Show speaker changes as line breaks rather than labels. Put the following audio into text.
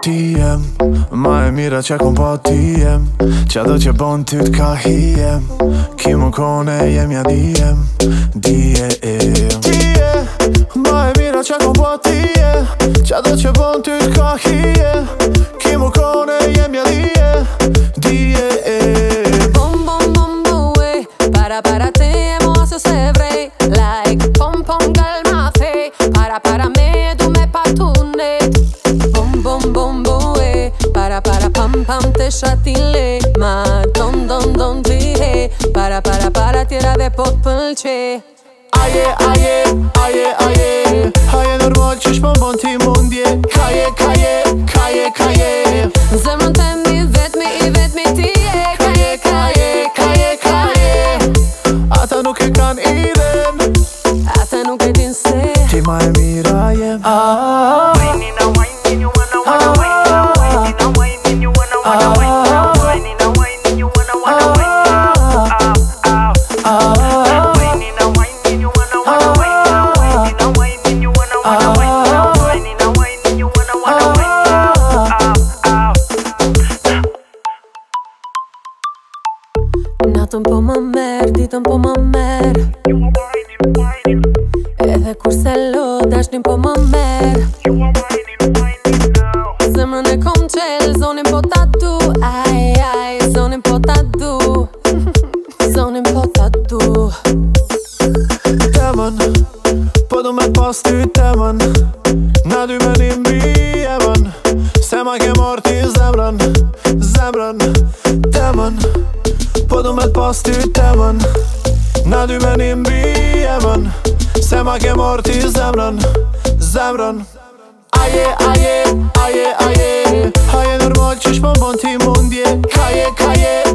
DM Ma e mira që kom po t'jem Qa do që bon ty t'ka hijem Ki më kone jem ja DM Ma e mira që kom po t'jem Qa do që bon ty t'ka hijem Ki më kone jem ja DM
Bom bom bom boe Para te mo se se vrej Like pom pom calma fe Para me du me patune Bom bom bom boe Para pam pam te shatile Ma don vihe Para tjera dhe po t'pëlqe
Aje normal qysh po m'bon ti mundje Kaje
Zemrën tem i vetmi ti e Kaje
Ata nuk e kan idem
Ata nuk e din se
Ti ma e mira jem
Natën po më merë, ditën po më merë Edhe kur se lo, dashnin po më merë Zemrën e kom qelë, zonin po ta du Aj, zonin po ta du Zonin po ta du
Temën, po du me pas ty temën Na dy me një mbi emën Se ma ke marrë ti zemrën Temën, po du me pas ty temën Na dy me një mbi emën Se ma ke marrë ti zemrën Aje normal qysh po m'bon ti mundje Kaje